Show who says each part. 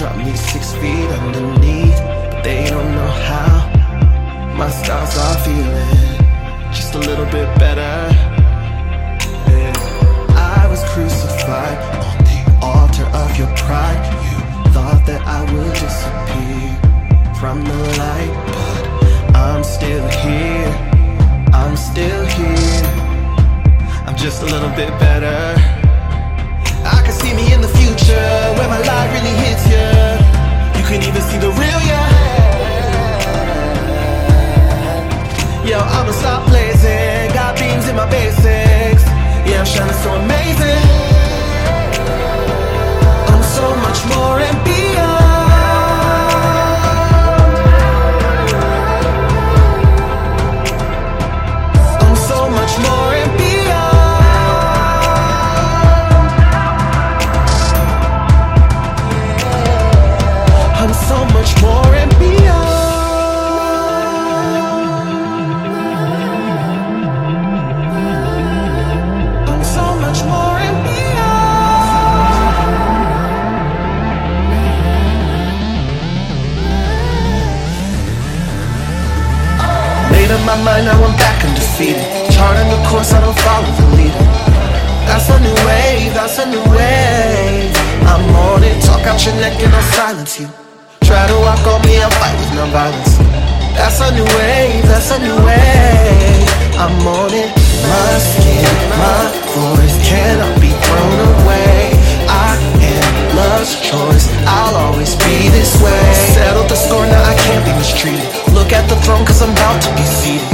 Speaker 1: drop me 6 feet underneath, but they don't know how. My stars are feeling just a little bit better. Yeah. I was crucified on the altar of your pride. You thought that I would disappear from the light, but I'm still here. I'm still here. I'm just a little bit better. I can see me in the future where my light really hits you. You can even see the real you. Yo, I'ma stop blazing. Got beams in my basics. Yeah, I'm shining so amazing. I'm so much more and beyond. I'm so much more and beyond. I'm so much more and beyond. My mind, now I'm back undefeated. Charting the course, I don't follow the leader. That's a new wave, that's a new wave. I'm on it, talk out your neck and I'll silence you. Try to walk on me, I'll fight with no violence. That's a new wave, that's a new wave. I'm on it, my skin, my voice cannot be thrown away. I am love's choice, I'll always be this way. Settled the score, now I can't be mistreated. Look at the throne cause I'm about to be seated.